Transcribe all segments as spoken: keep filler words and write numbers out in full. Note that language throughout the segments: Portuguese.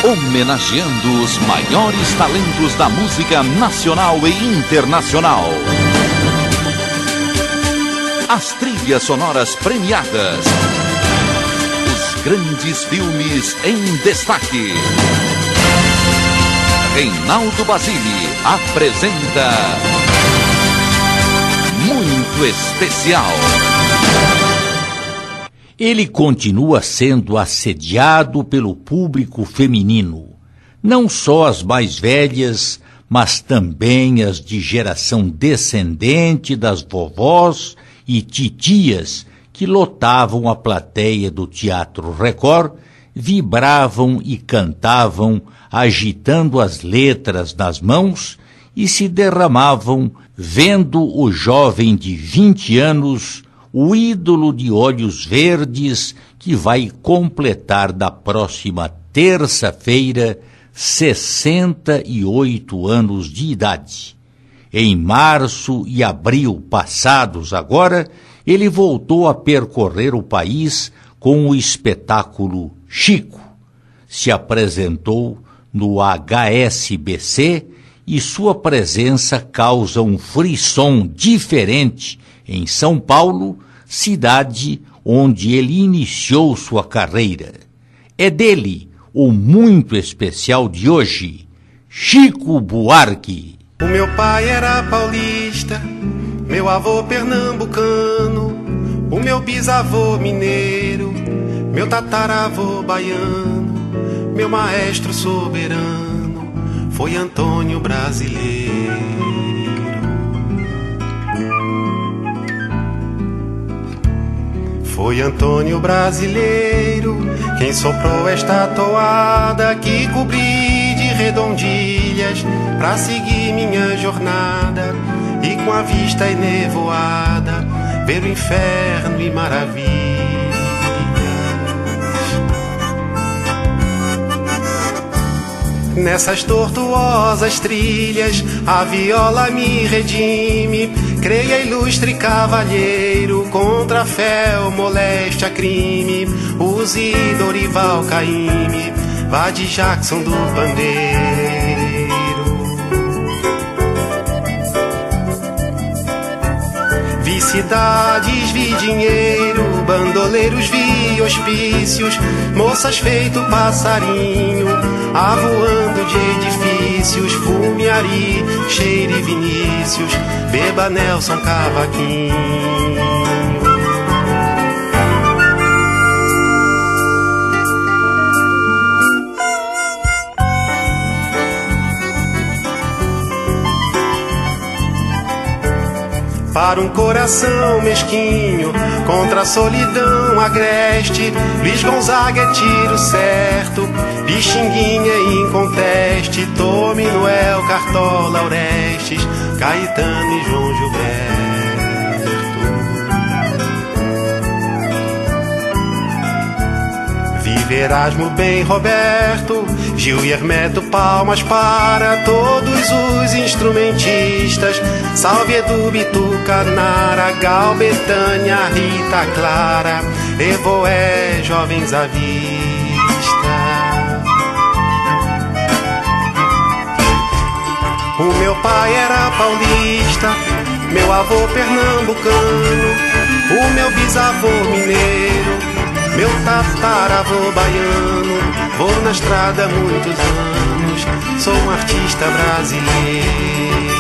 Homenageando os maiores talentos da música nacional e internacional. As trilhas sonoras premiadas. Os grandes filmes em destaque. Reinaldo Basile apresenta Muito Especial. Ele continua sendo assediado pelo público feminino, não só as mais velhas, mas também as de geração descendente das vovós e titias que lotavam a plateia do Teatro Record, vibravam e cantavam, agitando as letras nas mãos e se derramavam vendo o jovem de vinte anos, o ídolo de olhos verdes que vai completar da próxima terça-feira sessenta e oito anos de idade. Em março e abril passados agora, ele voltou a percorrer o país com o espetáculo Chico. Se apresentou no H S B C e sua presença causa um frisson diferente em São Paulo, cidade onde ele iniciou sua carreira. É dele o muito especial de hoje, Chico Buarque. O meu pai era paulista, meu avô pernambucano, o meu bisavô mineiro, meu tataravô baiano, meu maestro soberano foi Antônio Brasileiro. Foi Antônio Brasileiro quem soprou esta toada que cobri de redondilhas pra seguir minha jornada e com a vista enevoada ver o inferno e maravilhas. Nessas tortuosas trilhas a viola me redime, creia ilustre cavalheiro, contra a fé, moléstia, crime, use Dorival Caymmi, vá de Jackson do Pandeiro. Vi cidades, vi dinheiro, bandoleiros, vi hospícios, moças feito passarinho, avoando de edifícios, Fumiari, Cheire e Vinícius, beba Nelson Cavaquinho. Para um coração mesquinho, contra a solidão agreste, Luiz Gonzaga é tiro certo, Pixinguinha em conteste, Tome, Noel, Cartola, Orestes, Caetano e João Gilberto. Vive Erasmo, bem Roberto, Gil e Hermeto, palmas para todos os instrumentistas. Salve Edu, Bituca, Nara, Gal, Betânia, Rita, Clara, Evoé, jovens à vista. O meu pai era paulista, meu avô pernambucano, o meu bisavô mineiro, meu tataravô baiano. Vou na estrada há muitos anos, sou um artista brasileiro.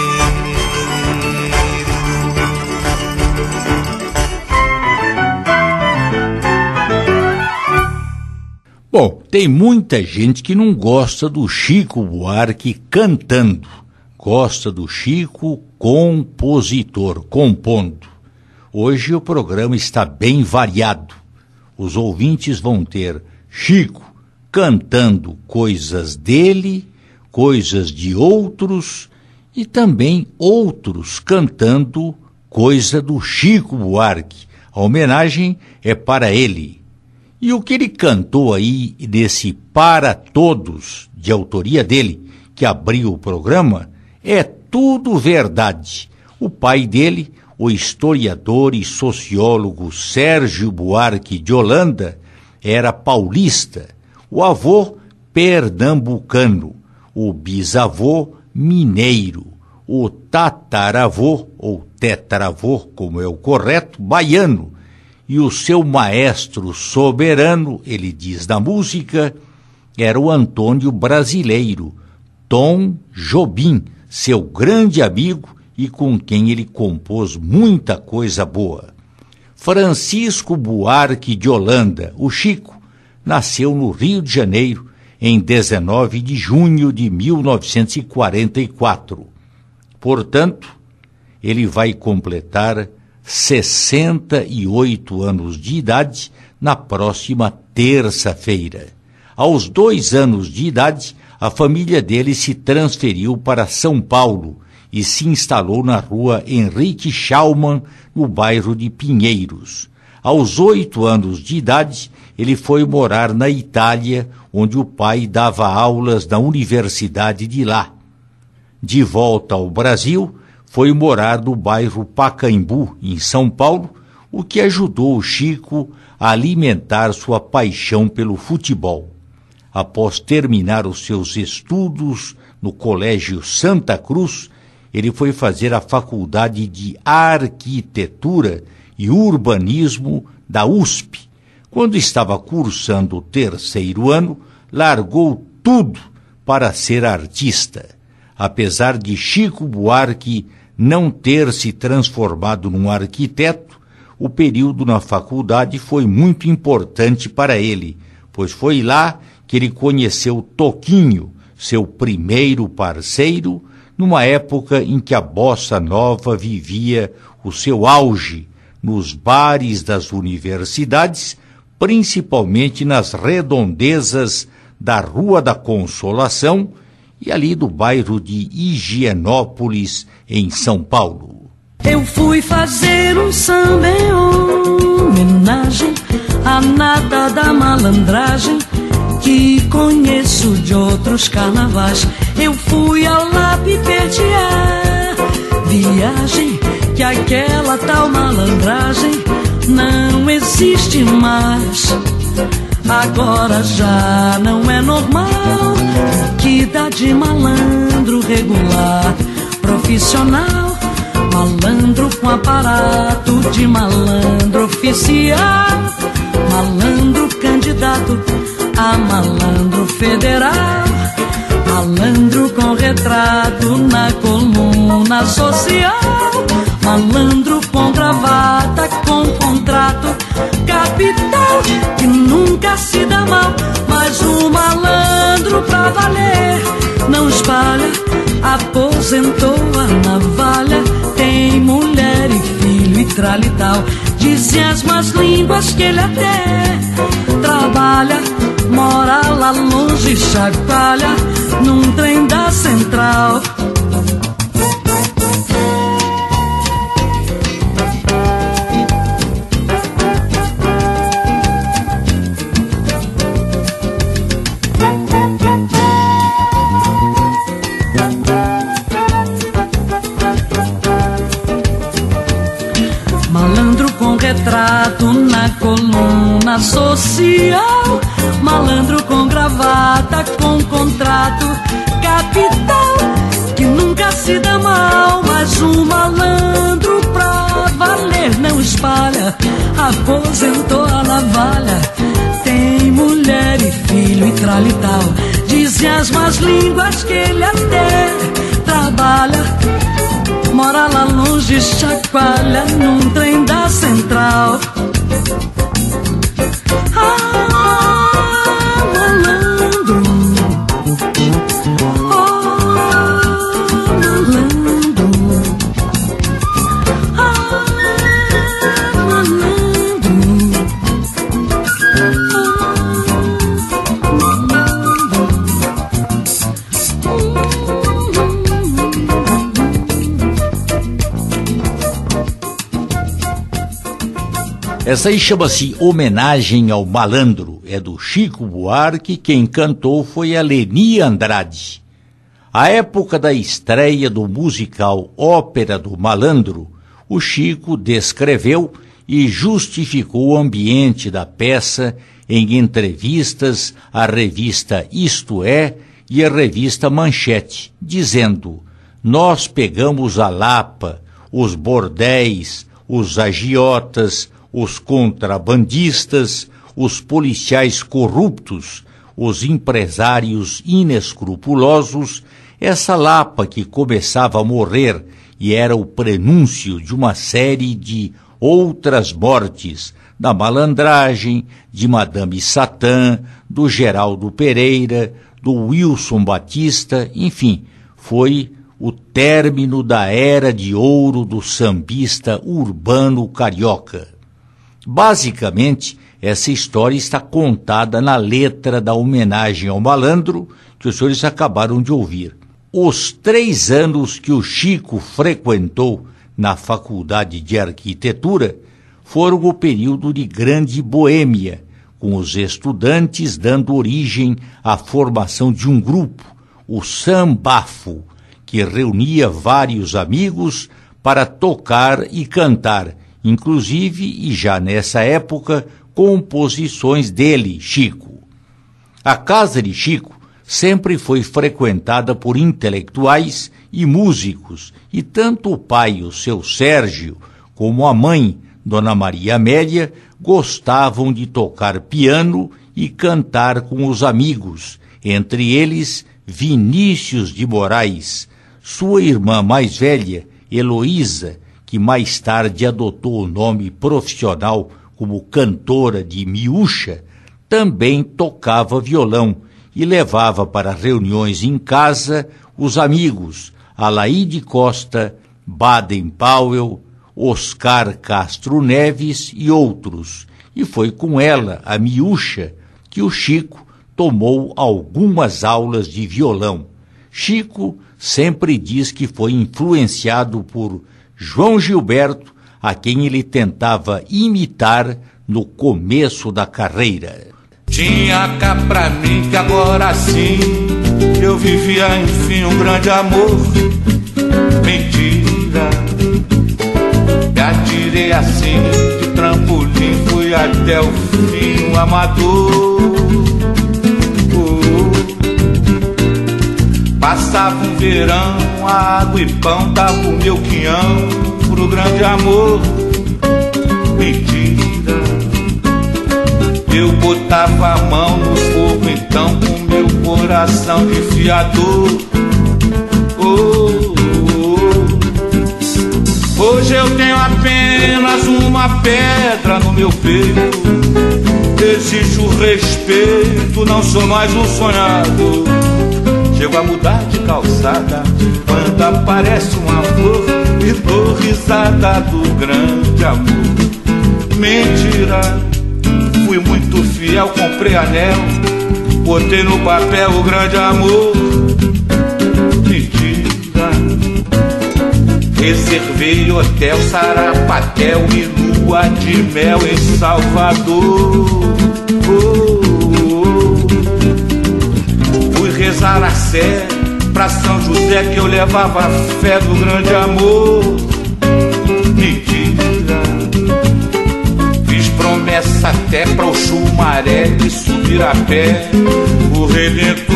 Bom, tem muita gente que não gosta do Chico Buarque cantando, gosta do Chico compositor, compondo. Hoje o programa está bem variado. Os ouvintes vão ter Chico cantando coisas dele, coisas de outros e também outros cantando coisa do Chico Buarque. A homenagem é para ele. E o que ele cantou aí nesse Para Todos, de autoria dele, que abriu o programa, é tudo verdade. O pai dele, o historiador e sociólogo Sérgio Buarque de Holanda, era paulista. O avô, pernambucano, o bisavô mineiro, o tataravô, ou tetravô, como é o correto, baiano, e o seu maestro soberano, ele diz na música, era o Antônio brasileiro, Tom Jobim, seu grande amigo e com quem ele compôs muita coisa boa. Francisco Buarque de Holanda, o Chico, nasceu no Rio de Janeiro em dezenove de junho de mil novecentos e quarenta e quatro. Portanto, ele vai completar sessenta e oito anos de idade na próxima terça-feira. Aos dois anos de idade, a família dele se transferiu para São Paulo e se instalou na rua Henrique Schaumann, no bairro de Pinheiros. Aos oito anos de idade, ele foi morar na Itália, onde o pai dava aulas na universidade de lá. De volta ao Brasil, foi morar no bairro Pacaembu, em São Paulo, o que ajudou o Chico a alimentar sua paixão pelo futebol. Após terminar os seus estudos no Colégio Santa Cruz, ele foi fazer a Faculdade de Arquitetura e Urbanismo da U S P. Quando estava cursando o terceiro ano, largou tudo para ser artista. Apesar de Chico Buarque não ter se transformado num arquiteto, o período na faculdade foi muito importante para ele, pois foi lá que ele conheceu Toquinho, seu primeiro parceiro, numa época em que a bossa nova vivia o seu auge nos bares das universidades, principalmente nas redondezas da Rua da Consolação e ali do bairro de Higienópolis, em São Paulo. Eu fui fazer um samba em homenagem à nata da malandragem que conheço de outros carnavais. Eu fui ao lápis perdear viagem, que aquela tal malandragem não existe mais. Agora já não é normal que dá de malandro regular, profissional, malandro com aparato de malandro oficial, malandro candidato a malandro federal, malandro com retrato na coluna social, malandro com gravata, com contrato capital, que nunca se dá mal, mas o malandro pra valer não espalha, aposentou a navalha, tem mulher e filho e tralha e tal. Dizem as más línguas que ele até trabalha, mora lá longe, chacoalha num trem da central. Malandro com retrato na coluna social, malandro com gravata, com contrato capital, que nunca se dá mal, mas um malandro pra valer não espalha, aposentou a navalha, tem mulher e filho e tralha e tal. Dizem as más línguas que ele até trabalha, mora lá longe, chacoalha num trem da central. Ah, malandro, oh, malandro, ah, malandro, Essa aí chama-se Homenagem ao Malandro, é do Chico Buarque, quem cantou foi a Leni Andrade. À época da estreia do musical Ópera do Malandro, o Chico descreveu e justificou o ambiente da peça em entrevistas à revista Isto É e à revista Manchete, dizendo: nós pegamos a Lapa, os bordéis, os agiotas, os contrabandistas, os policiais corruptos, os empresários inescrupulosos, essa Lapa que começava a morrer e era o prenúncio de uma série de outras mortes, da malandragem, de Madame Satã, do Geraldo Pereira, do Wilson Batista, enfim, foi o término da era de ouro do sambista urbano carioca. Basicamente, essa história está contada na letra da homenagem ao malandro que os senhores acabaram de ouvir. Os três anos que o Chico frequentou na Faculdade de Arquitetura foram o período de grande boêmia, com os estudantes dando origem à formação de um grupo, o Sambafo, que reunia vários amigos para tocar e cantar, inclusive, e já nessa época, composições dele, Chico. A casa de Chico sempre foi frequentada por intelectuais e músicos, e tanto o pai, o seu Sérgio, como a mãe, Dona Maria Amélia, gostavam de tocar piano e cantar com os amigos, entre eles Vinícius de Moraes, sua irmã mais velha, Heloísa, que mais tarde adotou o nome profissional como cantora de miúcha, também tocava violão e levava para reuniões em casa os amigos Alaide Costa, Baden Powell, Oscar Castro Neves e outros, e foi com ela, a miúcha, que o Chico tomou algumas aulas de violão. Chico sempre diz que foi influenciado por João Gilberto, a quem ele tentava imitar no começo da carreira. Tinha cá pra mim que agora sim eu vivia enfim um grande amor. Mentira, me atirei assim de trampolim, fui até o fim um amador. Oh. Passava um verão, água e pão, dava o meu quinhão pro grande amor. Mentira, eu botava a mão no fogo então com meu coração de fiador. Oh, oh. Hoje eu tenho apenas uma pedra no meu peito, exijo respeito, não sou mais um sonhador. Chego a mudar de calçada quando aparece uma flor e dou risada do grande amor. Mentira, fui muito fiel, comprei anel, botei no papel o grande amor. Mentira, reservei hotel, sarapatel e lua de mel em Salvador. Oh, rezar a sé pra São José que eu levava a fé do grande amor. Mentira, fiz promessa até pra o Chumaré de subir a pé o Redentor.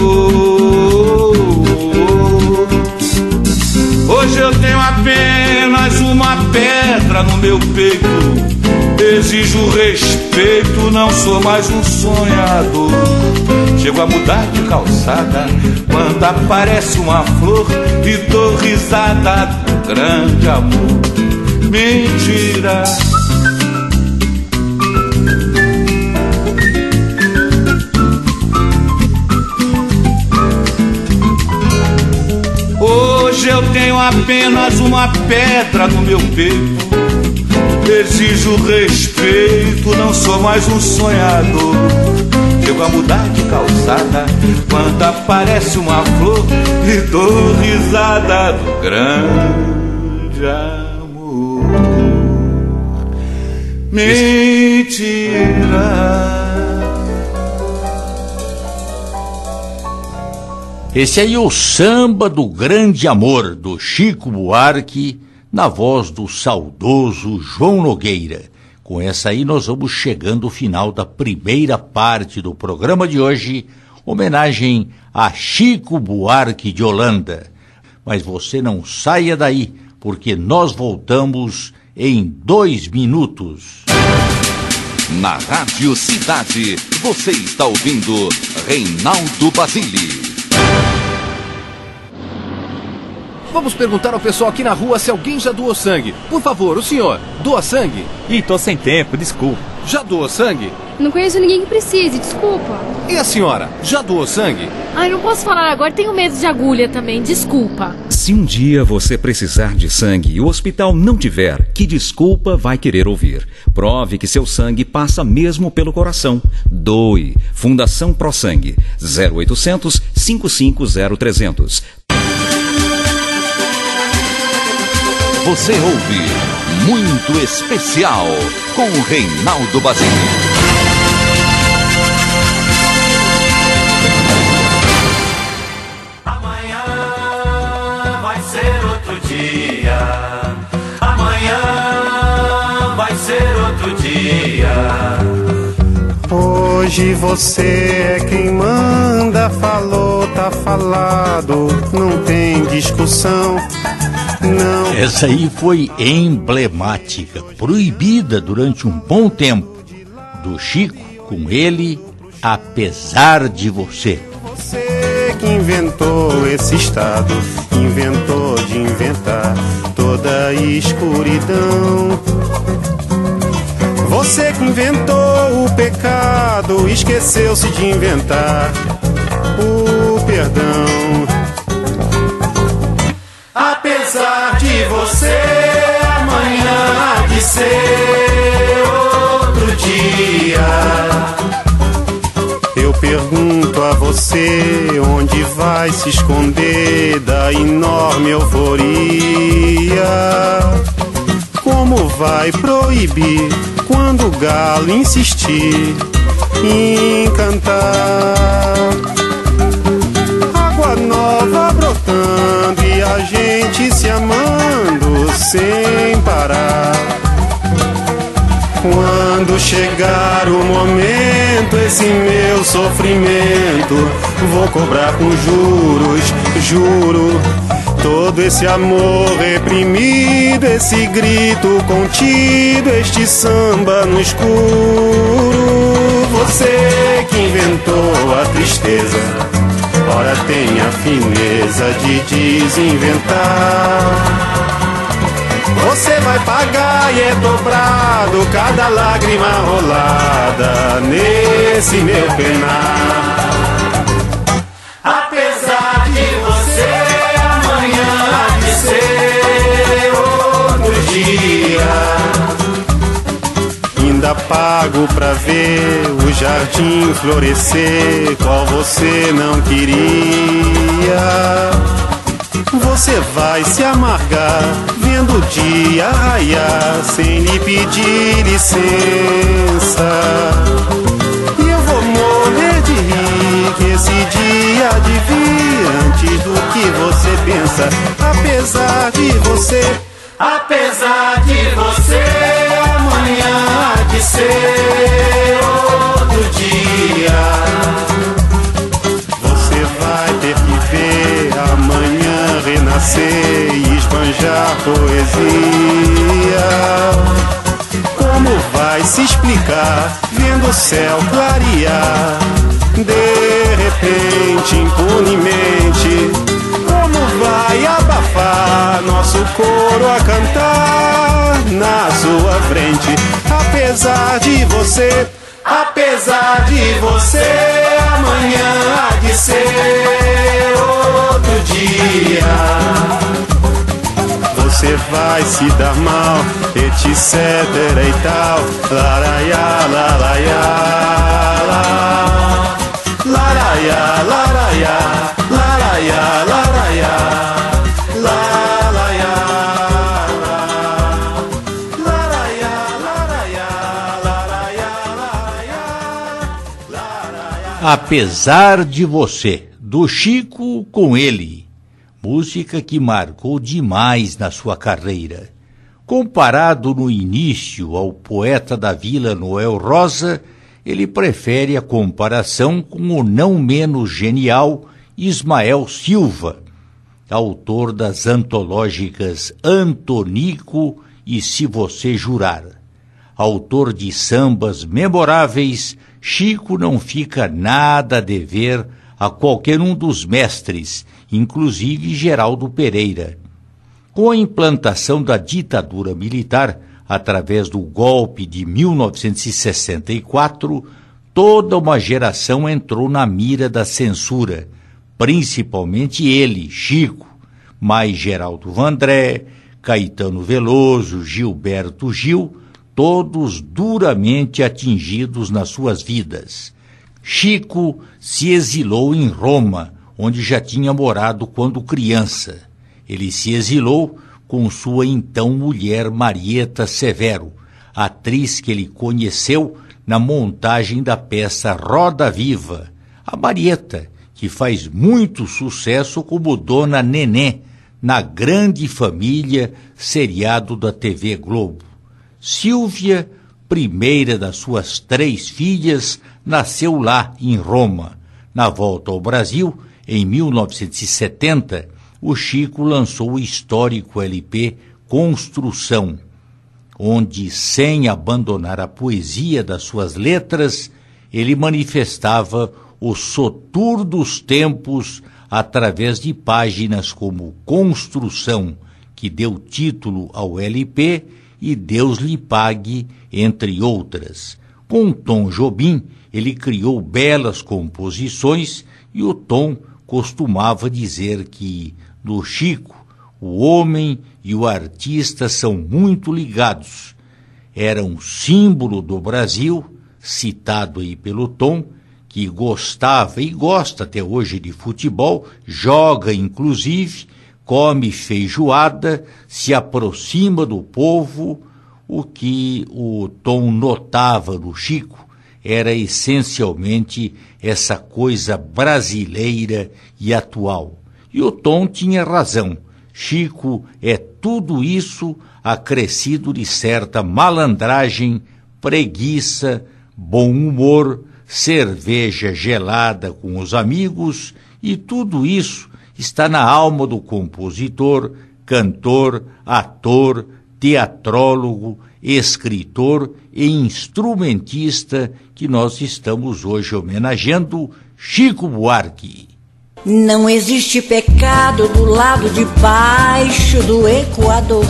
Hoje eu tenho apenas uma pedra no meu peito, exijo respeito, não sou mais um sonhador. Chego a mudar de calçada quando aparece uma flor e dou risada do grande amor. Mentira, hoje eu tenho apenas uma pedra no meu peito, exijo respeito, não sou mais um sonhador. Chego a mudar de calçada quando aparece uma flor e dou risada do grande amor. Mentira. Esse aí é o Samba do Grande Amor, do Chico Buarque, na voz do saudoso João Nogueira, Com essa aí nós vamos chegando ao final da primeira parte do programa de hoje, homenagem a Chico Buarque de Holanda. Mas você não saia daí, porque nós voltamos em dois minutos. Na Rádio Cidade, você está ouvindo Reinaldo Basile. Vamos perguntar ao pessoal aqui na rua se alguém já doou sangue. Por favor, o senhor, doa sangue? Ih, tô sem tempo, desculpa. Já doou sangue? Não conheço ninguém que precise, desculpa. E a senhora, já doou sangue? Ai, não posso falar agora, tenho medo de agulha também, desculpa. Se um dia você precisar de sangue e o hospital não tiver, que desculpa vai querer ouvir? Prove que seu sangue passa mesmo pelo coração. Doe. Fundação Pro Sangue. zero oitocentos, cinco cinco zero, trezentos. Você ouve Muito Especial com o Reinaldo Basile. Amanhã vai ser outro dia. Amanhã vai ser outro dia. Hoje você é quem manda, falou, tá falado, não tem discussão. Não. Essa aí foi emblemática, proibida durante um bom tempo, do Chico, com ele, Apesar de Você. Você que inventou esse estado, inventou de inventar toda a escuridão. Você que inventou o pecado, esqueceu-se de inventar o perdão. Apesar de você, amanhã há de ser outro dia. Eu pergunto a você, onde vai se esconder da enorme euforia? Como vai proibir quando o galo insistir em cantar? Água nova brotando e a gente se amando sem parar. Quando chegar o momento, esse meu sofrimento vou cobrar com juros, juro. Todo esse amor reprimido, esse grito contido, este samba no escuro. Você que inventou a tristeza, ora tem a fineza de desinventar. Você vai pagar e é dobrado cada lágrima rolada nesse meu penar. Apesar de você, amanhã há de ser outro dia. Ainda pago pra ver o jardim florescer, qual você não queria. Você vai se amargar vendo o dia raiar sem lhe pedir licença. E eu vou morrer de rir que esse dia há de vir antes do que você pensa. Apesar de você, apesar de você, amanhã há de ser outro dia. Você vai ter que ver amanhã renascer e esbanjar poesia. Como vai se explicar vendo o céu clarear de repente, impunemente? Como vai abafar nosso coro a cantar na sua frente? Apesar de você, apesar de você, amanhã há de ser outro dia. Você vai se dar mal, etc e tal. Laraiá, laraiá, laraiá, laraiá, laraiá, laraiá, laraiá, laraiá, laraiá, laraiá. Apesar de Você, do Chico com ele. Música que marcou demais na sua carreira. Comparado no início ao poeta da Vila Noel Rosa, ele prefere a comparação com o não menos genial Ismael Silva, autor das antológicas Antonico e Se Você Jurar. Autor de sambas memoráveis, Chico não fica nada a dever a qualquer um dos mestres, inclusive Geraldo Pereira. Com a implantação da ditadura militar, através do golpe de mil novecentos e sessenta e quatro, toda uma geração entrou na mira da censura, principalmente ele, Chico, mas Geraldo Vandré, Caetano Veloso, Gilberto Gil, todos duramente atingidos nas suas vidas. Chico se exilou em Roma, onde já tinha morado quando criança. Ele se exilou com sua então mulher Marieta Severo, atriz que ele conheceu na montagem da peça Roda Viva. A Marieta, que faz muito sucesso como Dona Nenê, na Grande Família, seriado da T V Globo. Silvia, primeira das suas três filhas, nasceu lá em Roma. Na volta ao Brasil, em mil novecentos e setenta, o Chico lançou o histórico L P Construção, onde, sem abandonar a poesia das suas letras, ele manifestava o sotur dos tempos através de páginas como Construção, que deu título ao L P, e Deus lhe pague, entre outras. Com Tom Jobim, ele criou belas composições e o Tom costumava dizer que, no Chico, o homem e o artista são muito ligados. Era um símbolo do Brasil, citado aí pelo Tom, que gostava e gosta até hoje de futebol, joga inclusive, come feijoada, se aproxima do povo. O que o Tom notava no Chico era essencialmente essa coisa brasileira e atual. E o Tom tinha razão. Chico é tudo isso acrescido de certa malandragem, preguiça, bom humor, cerveja gelada com os amigos, e tudo isso está na alma do compositor, cantor, ator, teatrólogo, escritor e instrumentista que nós estamos hoje homenageando, Chico Buarque. Não existe pecado do lado de baixo do Equador.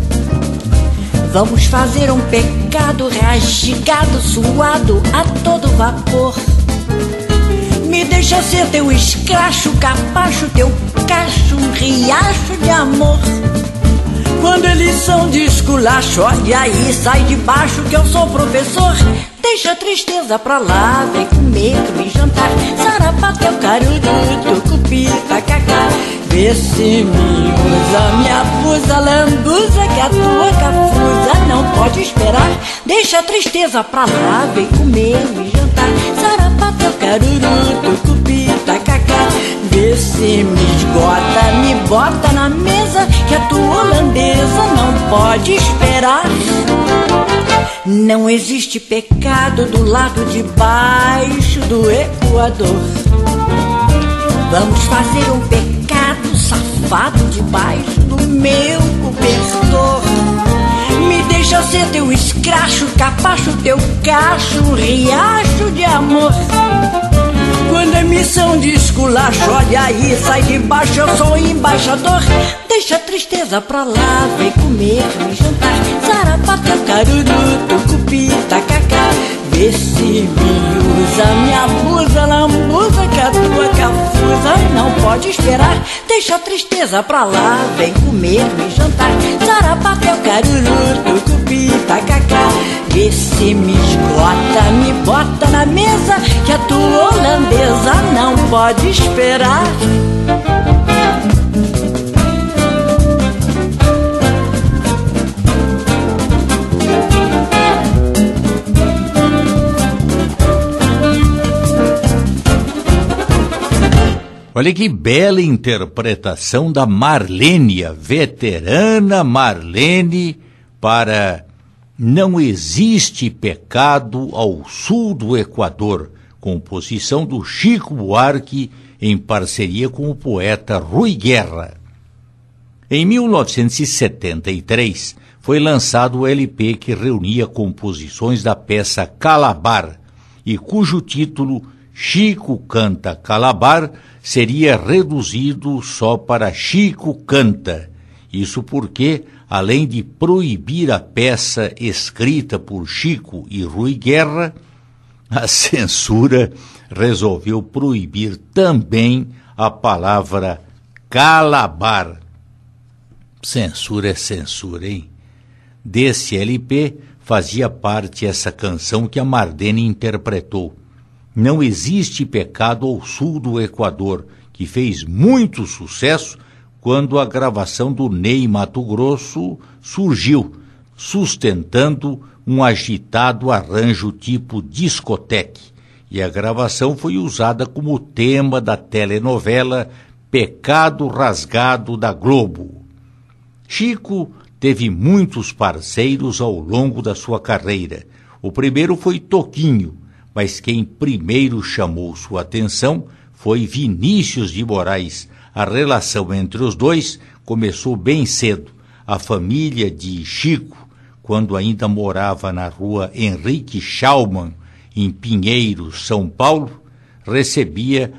Vamos fazer um pecado rasgado, suado a todo vapor. Me deixa ser teu escracho, capacho, teu cacho, um riacho de amor. Quando eles são de esculacho, olha aí, sai de baixo que eu sou professor. Deixa a tristeza pra lá, vem comer, me jantar. Sarapato é o caruru, tucupi, tacacá. Vê se me usa, me abusa, lambuza, que a tua cafusa não pode esperar. Deixa a tristeza pra lá, vem comer, me jantar. Sarapato é o caruru, tucupi, tacacá. Vê se me esgota, me bota na mesa, que a tua holandesa não pode esperar. Não existe pecado do lado de baixo do Equador. Vamos fazer um pecado safado debaixo do meu cobertor. Me deixa ser teu escracho, capacho, teu cacho, um riacho de amor. Quando é missão de esculacho, olha aí, sai de baixo, eu sou embaixador. Deixa a tristeza pra lá, vem comer, me jantar. Sarapato, caruru, tucupi, tacacá. Vê se me usa, me abusa, lambuza, que a tua cafusa não pode esperar. Deixa a tristeza pra lá, vem comer, me jantar. Sarapato, caruru, tucupi, tacacá. Vê se me esgota, me bota na mesa, que a tua holandesa não pode esperar. Olha que bela interpretação da Marlene, a veterana Marlene, para Não Existe Pecado ao Sul do Equador, composição do Chico Buarque em parceria com o poeta Rui Guerra. Em mil novecentos e setenta e três foi lançado o L P que reunia composições da peça Calabar e cujo título Chico Canta Calabar seria reduzido só para Chico Canta. Isso porque, além de proibir a peça escrita por Chico e Rui Guerra, a censura resolveu proibir também a palavra Calabar. Censura é censura, hein? Desse L P fazia parte essa canção que a Mardeni interpretou, Não Existe Pecado ao Sul do Equador, que fez muito sucesso quando a gravação do Ney Mato Grosso surgiu, sustentando um agitado arranjo tipo discoteque, e a gravação foi usada como tema da telenovela Pecado Rasgado da Globo. Chico teve muitos parceiros ao longo da sua carreira. O primeiro foi Toquinho, mas quem primeiro chamou sua atenção foi Vinícius de Moraes. A relação entre os dois começou bem cedo. A família de Chico, quando ainda morava na rua Henrique Schaumann, em Pinheiros, São Paulo, recebia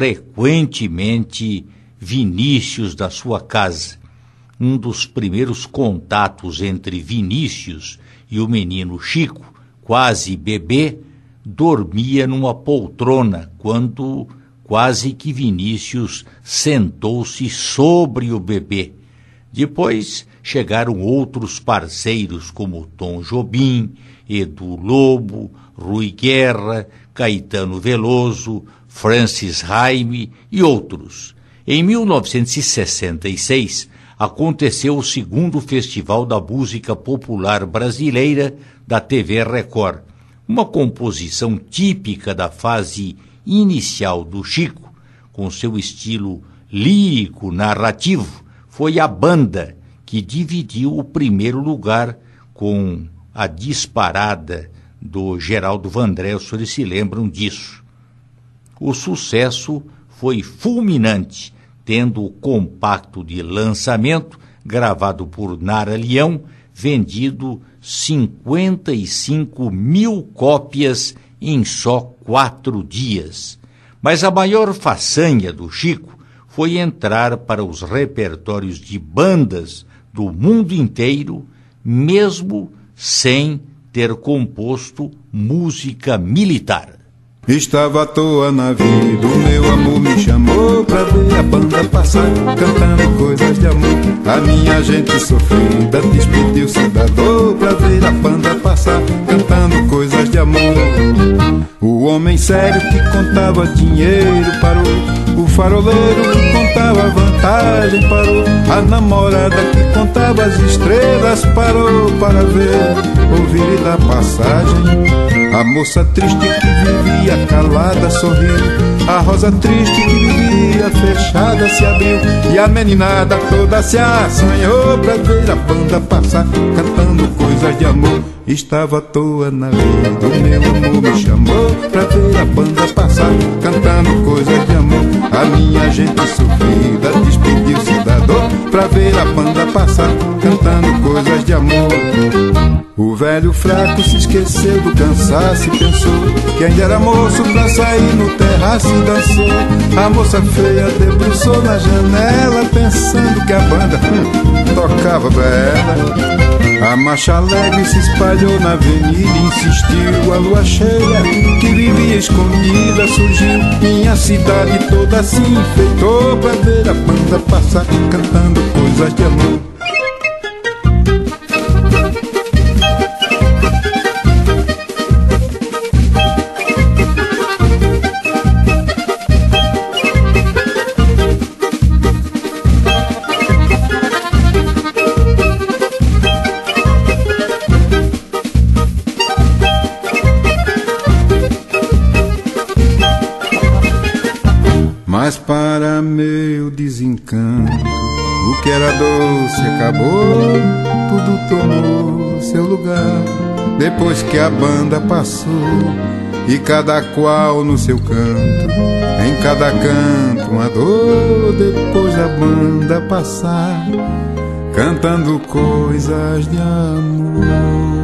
frequentemente Vinícius da sua casa. Um dos primeiros contatos entre Vinícius e o menino Chico, quase bebê, dormia numa poltrona quando quase que Vinícius sentou-se sobre o bebê. Depois chegaram outros parceiros como Tom Jobim, Edu Lobo, Rui Guerra, Caetano Veloso, Francis Raime e outros. Em mil novecentos e sessenta e seis, aconteceu o segundo Festival da Música Popular Brasileira da T V Record. Uma composição típica da fase inicial do Chico, com seu estilo lírico-narrativo, foi a Banda, que dividiu o primeiro lugar com a Disparada do Geraldo Vandré, os senhores se lembram disso. O sucesso foi fulminante, tendo o compacto de lançamento, gravado por Nara Leão, vendido cinquenta e cinco mil cópias em só quatro dias. Mas a maior façanha do Chico foi entrar para os repertórios de bandas do mundo inteiro, mesmo sem ter composto música militar. Estava à toa na vida, o meu amor me chamou pra ver a banda passar, cantando coisas de amor. A minha gente sofrida despediu-se da dor pra ver a banda passar, cantando coisas de amor. O homem sério que contava dinheiro parou, o faroleiro que contava vantagem parou, a namorada que contava as estrelas parou para ver, ouvir e dar passagem. A moça triste que vivia calada sorriu, a rosa triste que vivia fechada se abriu, e a meninada toda se assanhou pra ver a banda passar, cantando coisas de amor. Estava à toa na vida, o meu amor me chamou pra ver a banda passar, cantando coisas de amor. A minha gente sofrida despediu-se da dor pra ver a banda passar, cantando coisas de amor. O velho fraco se esqueceu do cansaço e pensou que ainda era moço pra sair no terraço e dançou. A moça feia debruçou na janela pensando que a banda hum, tocava pra ela. A marcha alegre se espalhou na avenida e insistiu. A lua cheia que vivia escondida surgiu. Minha cidade toda se enfeitou pra ver a banda passar, cantando coisas de amor. Mas para meu desencanto, O que era doce acabou, tudo tomou seu lugar. Depois que a banda passou, e cada qual no seu canto, em cada canto uma dor. Depois da banda passar, cantando coisas de amor.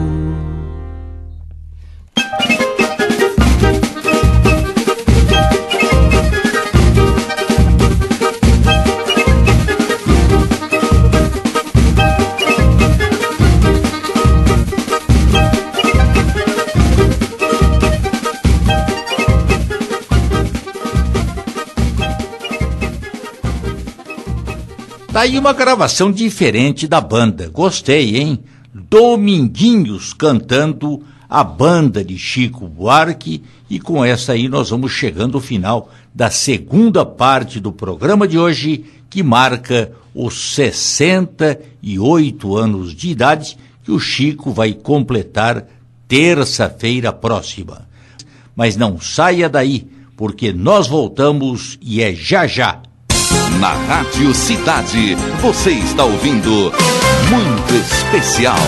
Tá aí uma gravação diferente da banda. Gostei, hein? Dominguinhos cantando a banda de Chico Buarque. E com essa aí nós vamos chegando ao final da segunda parte do programa de hoje, que marca os sessenta e oito anos de idade que o Chico vai completar terça-feira próxima. Mas não saia daí, porque nós voltamos e é já já. Na Rádio Cidade, você está ouvindo Muito Especial.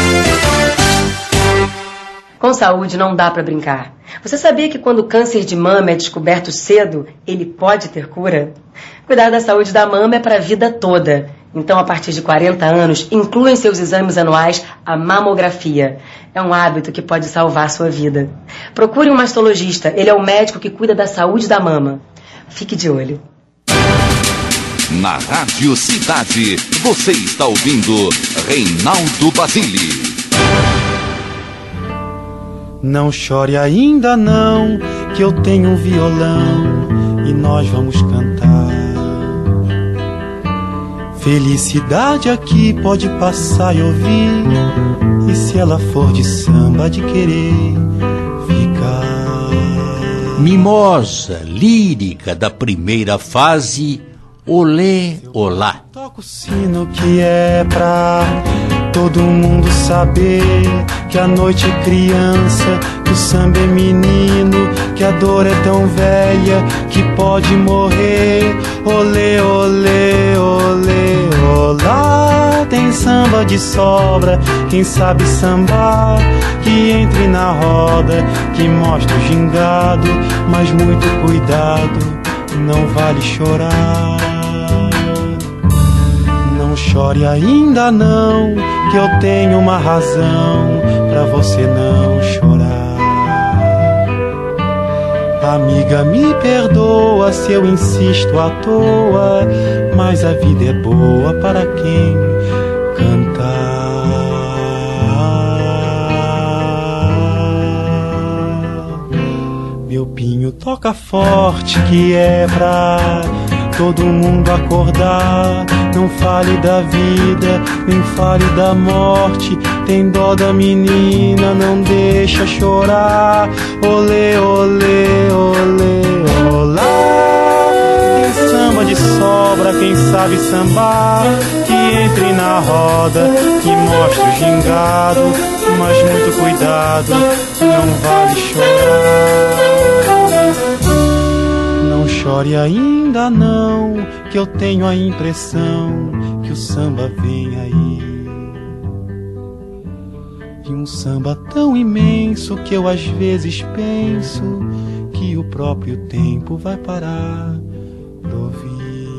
Com saúde não dá para brincar. Você sabia que quando o câncer de mama é descoberto cedo, ele pode ter cura? Cuidar da saúde da mama é para a vida toda. Então, a partir de quarenta anos, inclua em seus exames anuais a mamografia. É um hábito que pode salvar sua vida. Procure um mastologista, ele é o médico que cuida da saúde da mama. Fique de olho. Na Rádio Cidade, você está ouvindo Reinaldo Basile. Não chore ainda não, que eu tenho um violão e nós vamos cantar. Felicidade aqui pode passar e ouvir, e se ela for de samba, de querer ficar. Mimosa lírica da primeira fase, Olê, olá. Toca o sino que é pra todo mundo saber que a noite é criança, que o samba é menino, que a dor é tão velha que pode morrer. Olê, olê, olê, olá. Tem samba de sobra, quem sabe sambar, que entre na roda, que mostre o gingado, mas muito cuidado, não vale chorar. Não chore ainda não, que eu tenho uma razão pra você não chorar. Amiga, me perdoa se eu insisto à toa, mas a vida é boa para quem cantar. Meu pinho toca forte que é pra todo mundo acordar. Não fale da vida, nem fale da morte. Tem dó da menina, não deixa chorar. Olê, olê, olê, olá. Tem samba de sobra, quem sabe sambar, que entre na roda, que mostre o gingado, mas muito cuidado, não vale chorar. Não chore ainda não, que eu tenho a impressão que o samba vem aí. E um samba tão imenso que eu às vezes penso que o próprio tempo vai parar pra ouvir.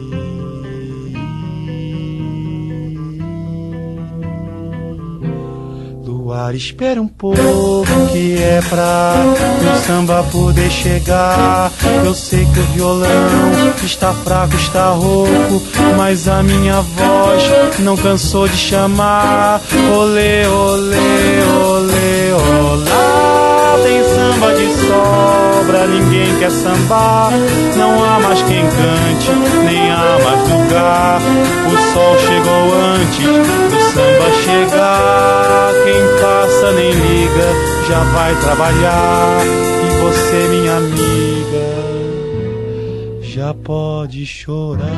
Luar, espere um pouco que é pra o samba poder chegar. Eu sei que o violão está fraco, está rouco, mas a minha voz não cansou de chamar. Olê, olê, olê, olá. Tem samba de sobra, ninguém quer sambar. Não há mais quem cante, nem há mais lugar. O sol chegou antes do samba chegar. Quem passa nem liga, já vai trabalhar. E você, minha amiga, já pode chorar.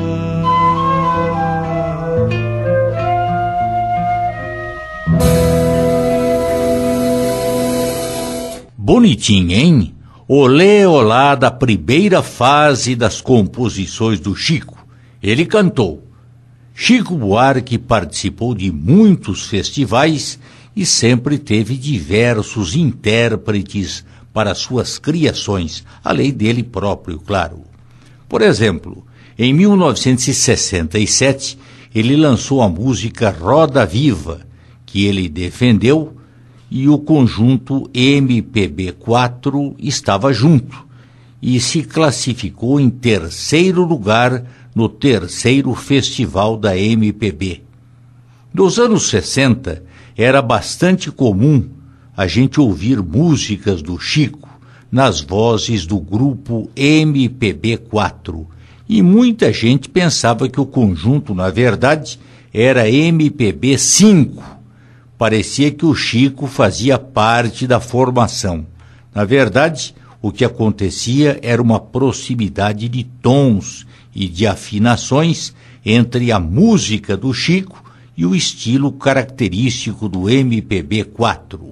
Bonitinho, hein? Olê, olá da primeira fase das composições do Chico. Ele cantou. Chico Buarque participou de muitos festivais e sempre teve diversos intérpretes para suas criações, além dele próprio, claro. Por exemplo, em mil novecentos e sessenta e sete, ele lançou a música Roda Viva, que ele defendeu, e o conjunto M P B quatro estava junto, e se classificou em terceiro lugar no terceiro Festival da M P B. Nos anos sessenta, era bastante comum a gente ouvir músicas do Chico nas vozes do grupo M P B quatro, e muita gente pensava que o conjunto, na verdade, era M P B cinco. Parecia que o Chico fazia parte da formação. Na verdade, o que acontecia era uma proximidade de tons e de afinações entre a música do Chico e o estilo característico do M P B quatro.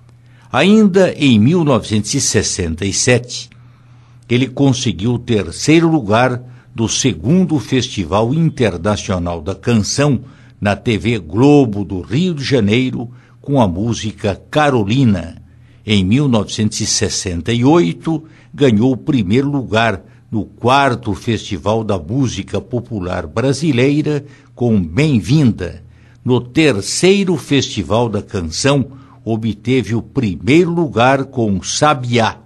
Ainda em mil novecentos e sessenta e sete, ele conseguiu o terceiro lugar do segundo Festival Internacional da Canção na T V Globo do Rio de Janeiro com a música Carolina. Em mil novecentos e sessenta e oito, ganhou o primeiro lugar no quarto Festival da Música Popular Brasileira com Bem-vinda. No terceiro Festival da Canção, obteve o primeiro lugar com Sabiá.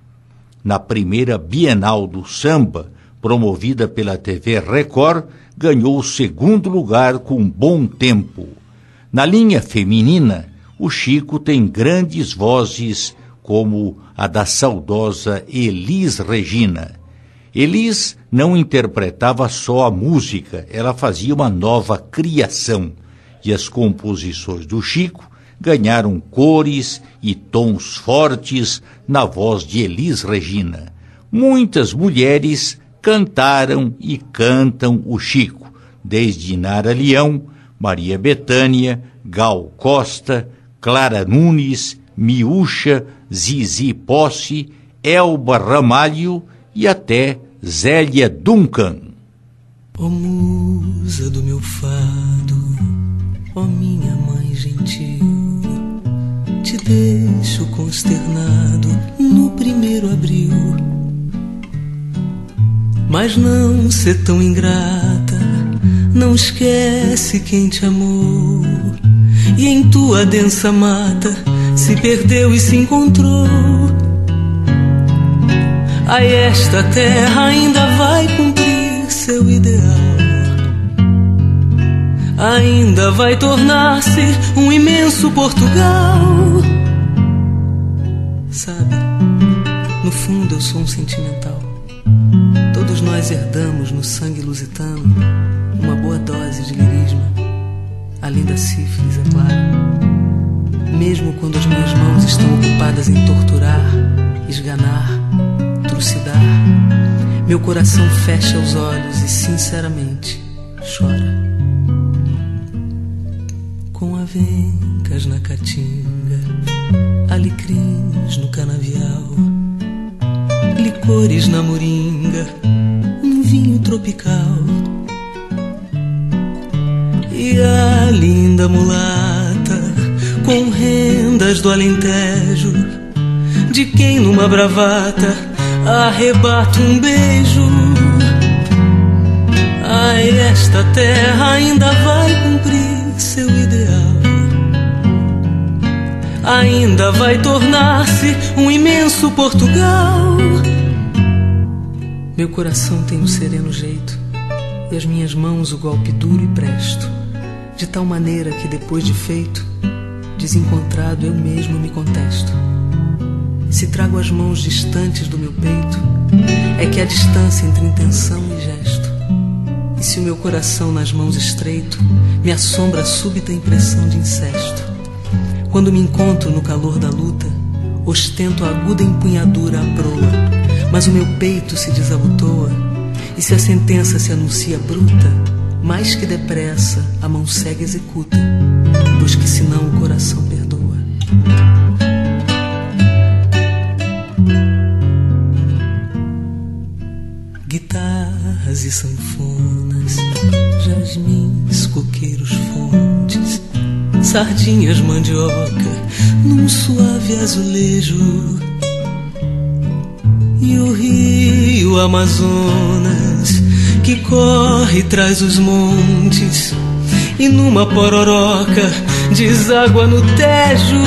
Na primeira Bienal do Samba, promovida pela T V Record, ganhou o segundo lugar com Bom Tempo. Na linha feminina, o Chico tem grandes vozes como a da saudosa Elis Regina. Elis não interpretava só a música, ela fazia uma nova criação, e as composições do Chico ganharam cores e tons fortes na voz de Elis Regina. Muitas mulheres cantaram e cantam o Chico, desde Nara Leão, Maria Bethânia, Gal Costa, Clara Nunes, Miúcha, Zizi Posse, Elba Ramalho e até Zélia Duncan. Ó musa do meu fado, ó minha mãe gentil, te deixo consternado no primeiro abril. Mas não ser tão ingrata, não esquece quem te amou, e em tua densa mata se perdeu e se encontrou. Ai, esta terra ainda vai cumprir seu ideal, ainda vai tornar-se um imenso Portugal. Sabe, no fundo eu sou um sentimental. Todos nós herdamos no sangue lusitano uma boa dose de lirismo, além da sífilis, é claro. Mesmo quando as minhas mãos estão ocupadas em torturar, esganar, trucidar, meu coração fecha os olhos e sinceramente chora. Com avencas na caatinga, alecrins no canavial, licores na moringa, um vinho tropical, e a linda mulata com rendas do Alentejo, de quem numa bravata arrebata um beijo. Ai, esta terra ainda vai cumprir seu ideal, ainda vai tornar-se um imenso Portugal. Meu coração tem um sereno jeito, e as minhas mãos o golpe duro e presto, de tal maneira que depois de feito, desencontrado eu mesmo me contesto. Se trago as mãos distantes do meu peito, é que há distância entre intenção e gesto. E se o meu coração nas mãos estreito me assombra a súbita impressão de incesto, quando me encontro no calor da luta, ostento a aguda empunhadura à proa, mas o meu peito se desabotoa, e se a sentença se anuncia bruta, mais que depressa a mão cega executa, pois que senão o coração perdoa. Guitarras e sanfonas jasmins, coqueiros, fontes, sardinhas, mandioca, num suave azulejo. E o rio Amazonas, que corre e traz os montes, e numa pororoca deságua no Tejo.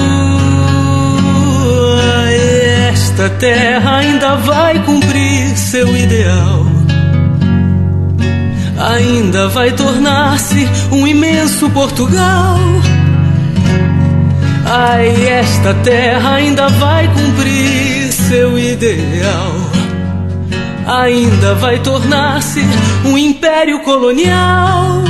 Esta terra ainda vai cumprir seu ideal, ainda vai tornar-se um imenso Portugal. Ai, esta terra ainda vai cumprir seu ideal, ainda vai tornar-se um império colonial.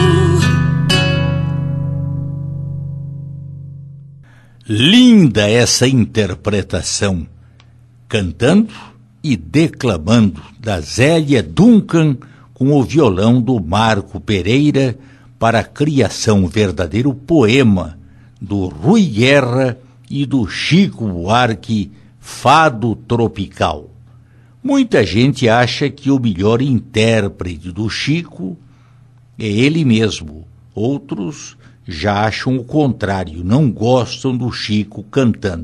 Linda essa interpretação, cantando e declamando, da Zélia Duncan, com o violão do Marco Pereira, para a criação verdadeiro poema do Rui Guerra e do Chico Buarque, Fado Tropical. Muita gente acha que o melhor intérprete do Chico é ele mesmo. Outros já acham o contrário, não gostam do Chico cantando.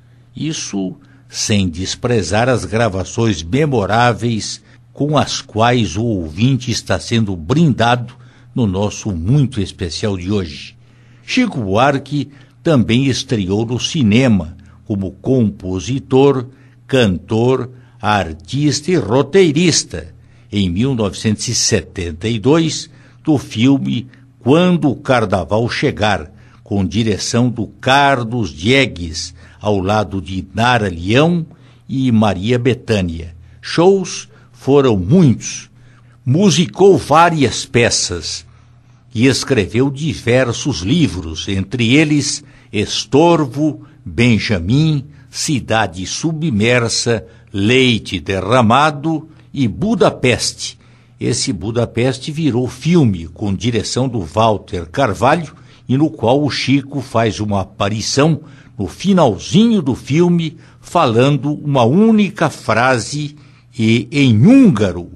Isso sem desprezar as gravações memoráveis com as quais o ouvinte está sendo brindado no nosso muito especial de hoje. Chico Buarque também estreou no cinema como compositor, cantor, artista e roteirista em mil novecentos e setenta e dois do filme Quando o Carnaval Chegar, com direção do Carlos Diegues, ao lado de Nara Leão e Maria Bethânia. Shows foram muitos, musicou várias peças e escreveu diversos livros, entre eles Estorvo, Benjamin, Cidade Submersa, Leite Derramado e Budapeste. Esse Budapeste virou filme com direção do Walter Carvalho e no qual o Chico faz uma aparição no finalzinho do filme falando uma única frase e em húngaro.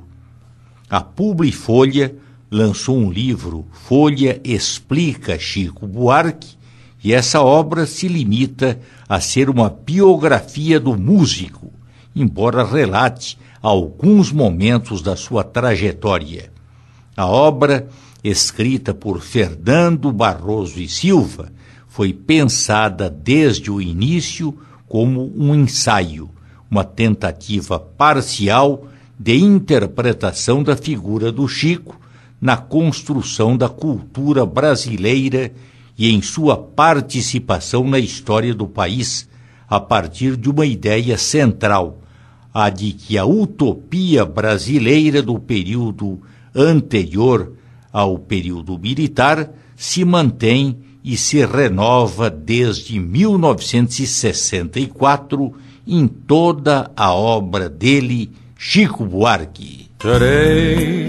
A Publifolha lançou um livro, Folha Explica Chico Buarque, e essa obra se limita a ser uma biografia do músico, embora relate alguns momentos da sua trajetória. A obra, escrita por Fernando Barroso e Silva, foi pensada desde o início como um ensaio, uma tentativa parcial de interpretação da figura do Chico na construção da cultura brasileira e em sua participação na história do país, a partir de uma ideia central, a de que a utopia brasileira do período anterior ao período militar se mantém e se renova desde mil novecentos e sessenta e quatro em toda a obra dele, Chico Buarque. Chorei,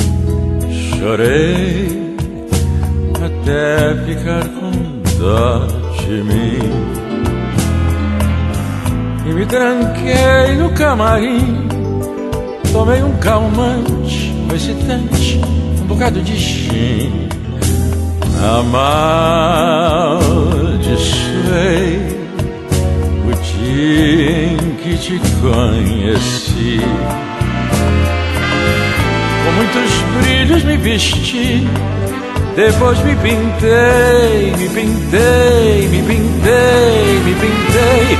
chorei, até ficar com dó de mim, e me tranquei no camarim, tomei um calmante, um excitante, um bocado de gin, amaldiçoei o dia em que te conheci. Com muitos brilhos me vesti, depois me pintei, me pintei, me pintei, me pintei,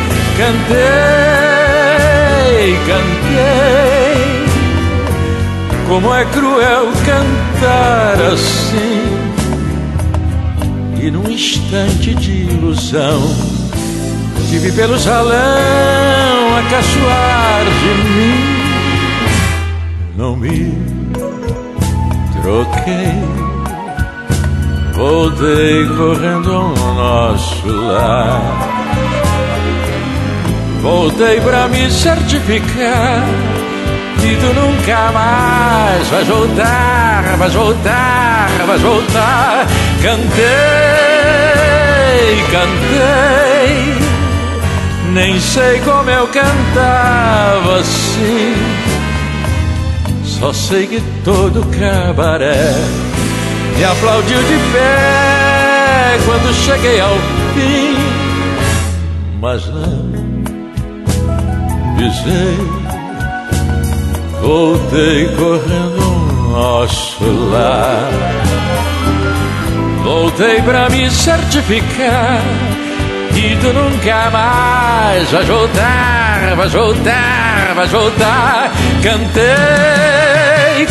cantei, cantei. Como é cruel cantar assim, e num instante de ilusão tive pelo salão a caçoar de mim. Não me troquei, voltei correndo ao nosso lar, voltei pra me certificar que tu nunca mais vais voltar, vais voltar, vais voltar. Cantei, cantei, nem sei como eu cantava assim, só sei que todo cabaré me aplaudiu de pé quando cheguei ao fim, mas não pisei, voltei correndo ao nosso lar. Voltei pra me certificar que tu nunca mais vais voltar, vais voltar, vais voltar. Cantei,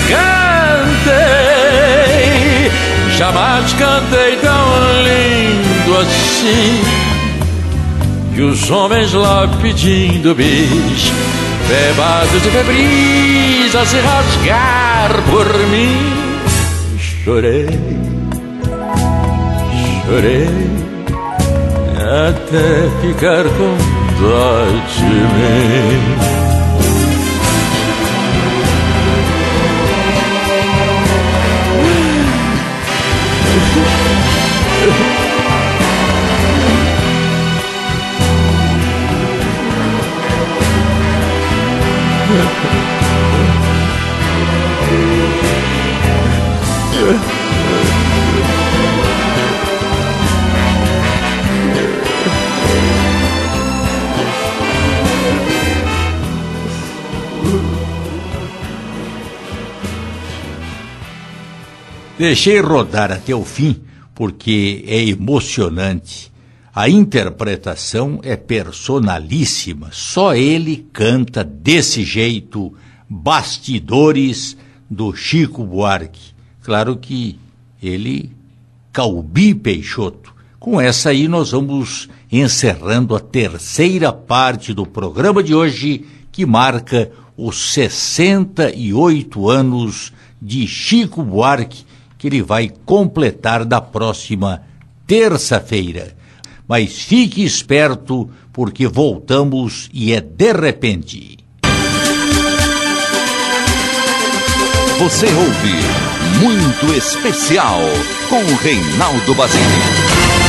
cantei, jamais cantei tão lindo assim, que os homens lá pedindo bis, bebados e febris a se rasgar por mim. Chorei, chorei, até ficar com dó de mim. Deixei rodar até o fim porque é emocionante. A interpretação é personalíssima. Só ele canta desse jeito, Bastidores, do Chico Buarque. Claro que ele, Calbi Peixoto. Com essa aí nós vamos encerrando a terceira parte do programa de hoje, que marca os sessenta e oito anos de Chico Buarque, que ele vai completar da próxima terça-feira. Mas fique esperto, porque voltamos e é de repente. Você ouve Muito Especial com o Reinaldo Basile.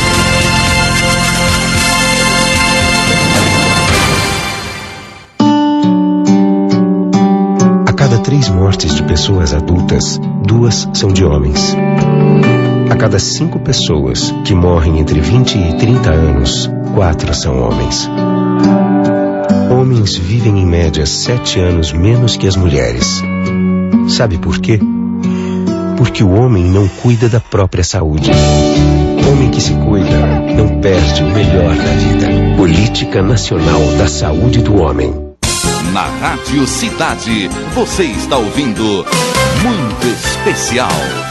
A cada três mortes de pessoas adultas, duas são de homens. A cada cinco pessoas que morrem entre vinte e trinta anos, quatro são homens. Homens vivem em média sete anos menos que as mulheres. Sabe por quê? Porque o homem não cuida da própria saúde. Homem que se cuida não perde o melhor da vida. Política Nacional da Saúde do Homem. Na Rádio Cidade, você está ouvindo Muito Especial.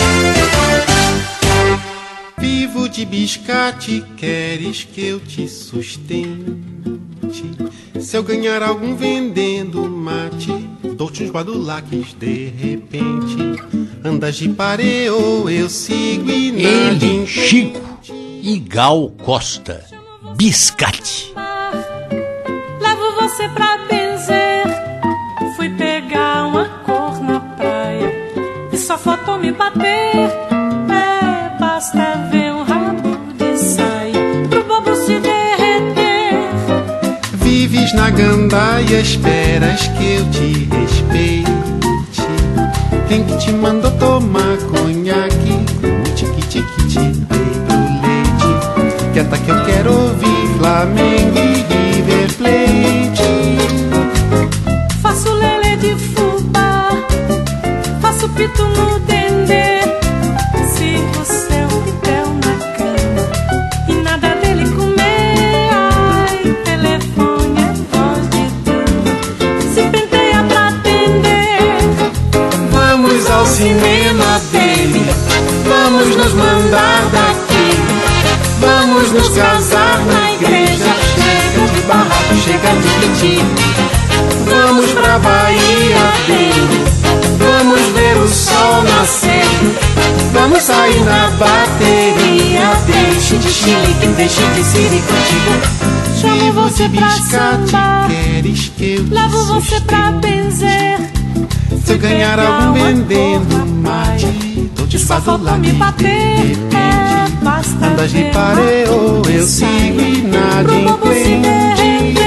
Vivo de biscate, queres que eu te sustente? Se eu ganhar algum vendendo mate, dou-te uns badulaques de repente. Andas de pareo, eu sigo e nada. Ele, Chico e Gal Costa, Biscate. Levo você pra benzer. Fui pegar uma cor na praia e só faltou me bater. É, basta ver um rabo de saia pro bobo se derreter. Vives na gandaia, esperas que eu te respeite. Quem que te mandou tomar conhaque? Tique-tique-tique, dei pro leite. Quieta que eu quero ouvir Flamengo e River Plate. Faço lelê de fubá, faço pito no dendê. Sirvo seu pitel na cama e nada dele comer. Ai, telefone é voz de dama, se penteia pra atender. Vamos ao cinema dele, vamos nos mandar daqui, vamos nos casar na igreja. Chega de barraco, chega de piti. Vamos pra Bahia dele, vamos ver o sol nascer. Vamos sair na bateria, deixe de chilique, deixe de siricotigo. Chamo você pra sambar, queres que eu te levo você pra benzer. Se eu ganhar algum vendendo mate, dou-te só faltou me bater. É, basta andas de pareo, eu sigo e nada empreende.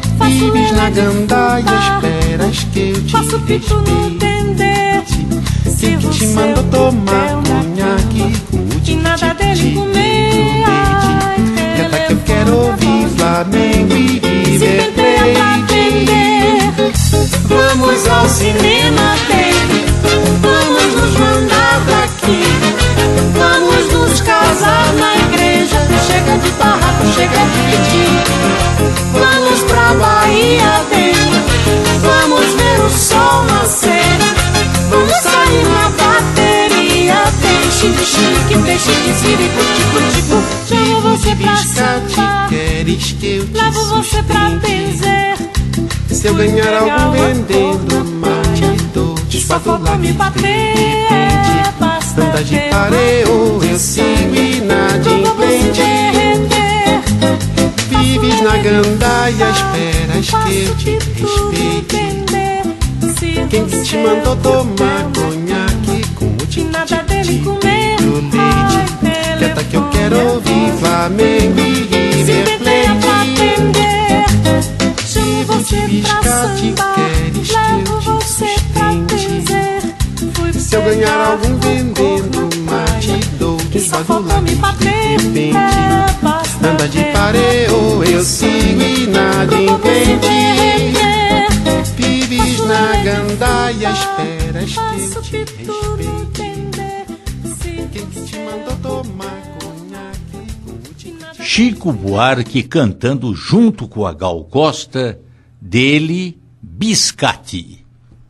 Vives na gandaia, esperas que eu te faço pito no dendê. Se Quem que te você mandou tomar bebeu conhaque com o e nada dele comer, ai, Canta que eu quero ouvir Flamengo e River Plate. vamos ao cinema, baby. Vamos nos mandar daqui. Vamos nos casar na igreja. Chega de barraco, chega de pedir. Vamos pra Bahia, baby. Vamos ver o sol nascer. Vamos sair na bateria. Peixe de chique, peixe de sirico, tico, tico. Chamo você pra samba. Queres que eu te Levo você pra benzer. Se eu ganhar algum vendendo mate, dou te Só faltou me bater. Basta anda de pareo, eu sigo inadimplente. Vives na gandaia, esperas que eu te respeite. Quem que te mandou tomar conhaque com o tico nada dele comer do leite? Canta que eu quero ouvir Flamengo e River Plate. Chamo você pra samba, levo você pra benzer. Se eu ganhar algum vendendo mate, dou de Só faltou me bater. Anda de pareo, eu sigo inadimplente. Vives na gandaia, esperas que eu te respeite. Quem que te mandou tomar conhaque com o tico? Chico Buarque cantando junto com a Gal Costa, dele, Biscate.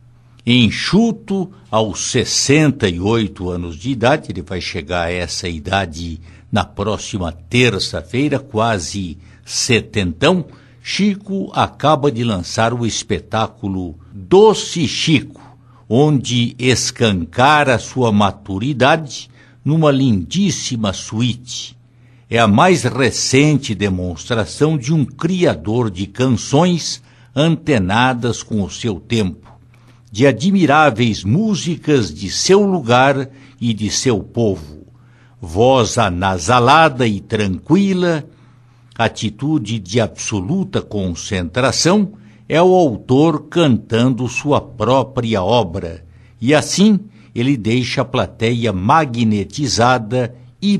Enxuto, aos sessenta e oito anos de idade, ele vai chegar a essa idade na próxima terça-feira, quase setentão. Chico acaba de lançar o espetáculo Doce Chico, onde escancara sua maturidade numa lindíssima suíte. É a mais recente demonstração de um criador de canções antenadas com o seu tempo, de admiráveis músicas de seu lugar e de seu povo. Voz anasalada e tranquila, atitude de absoluta concentração, é o autor cantando sua própria obra, e assim ele deixa a plateia magnetizada,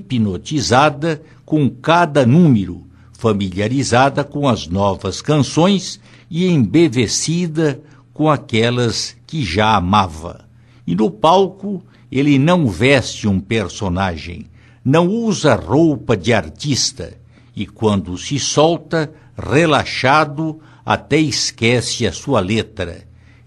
hipnotizada com cada número, familiarizada com as novas canções e embevecida com aquelas que já amava. E no palco ele não veste um personagem, não usa roupa de artista, e quando se solta, relaxado, até esquece a sua letra.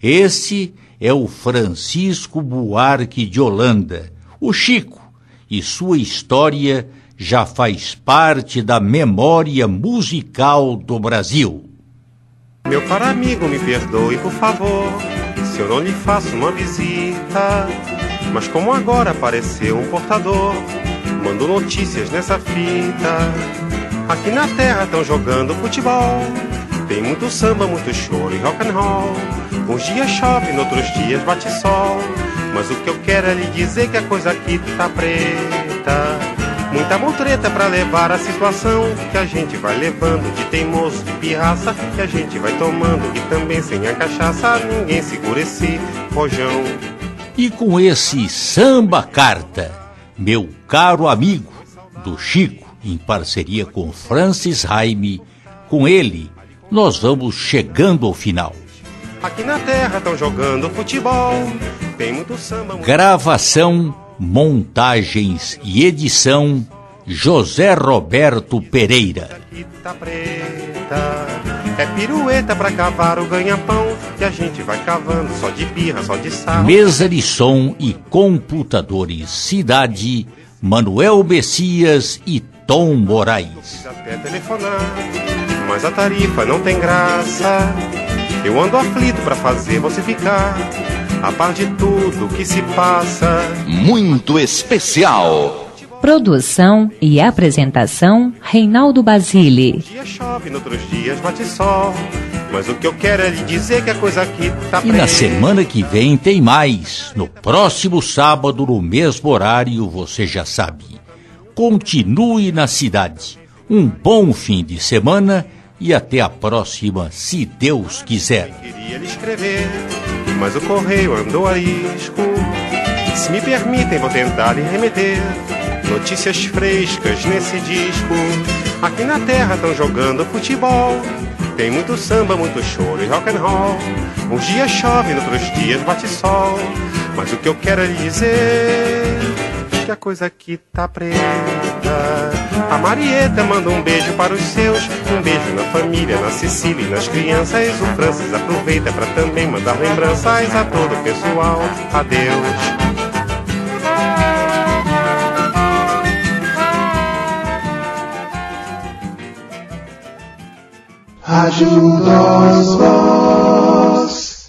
Esse é o Francisco Buarque de Holanda, o Chico, e sua história já faz parte da memória musical do Brasil. Meu caro amigo, me perdoe, por favor, se eu não lhe faço uma visita. Mas como agora apareceu um portador, mando notícias nessa fita. Aqui na terra estão jogando futebol, tem muito samba, muito choro e rock and roll. Uns dias chove, noutros dias bate sol, mas o que eu quero é lhe dizer que a coisa aqui tá preta. Muita mutreta pra levar a situação, que a gente vai levando de teimoso, de pirraça, que a gente vai tomando, e também sem a cachaça ninguém segura esse rojão. E com esse samba carta, meu caro amigo do Chico, em parceria com Francis Raime, com ele nós vamos chegando ao final. Aqui na terra estão jogando futebol, tem muito samba... Muito... Gravação, montagens e edição, José Roberto Pereira. Aqui tá preta, é pirueta pra cavar o ganha-pão, que a gente vai cavando só de birra, só de sal. Mesa de som e computadores, Cidade, Manuel Messias e Tom Moraes. Até telefonar, mas a tarifa não tem graça. Eu ando aflito pra fazer você ficar a par de tudo que se passa. Muito especial. Produção e apresentação, Reinaldo Basile. Um dia chove, noutros dias bate sol, mas o que eu quero é lhe dizer que a coisa aqui tá E preta. na semana que vem tem mais. No próximo sábado, no mesmo horário, você já sabe. Continue na cidade. Um bom fim de semana e até a próxima, se Deus quiser. Queria lhe escrever, mas o correio andou a isco. se me permitem, vou tentar lhe remeter notícias frescas nesse disco. Aqui na terra estão jogando futebol, tem muito samba, muito choro e rock and roll. Uns dias chove, outros dias bate sol, mas o que eu quero é lhe dizer que a coisa aqui tá preta. A Marieta manda um beijo para os seus, um beijo na família, na Cecília e nas crianças. O Francis aproveita para também mandar lembranças a todo o pessoal. Adeus. Ajuda os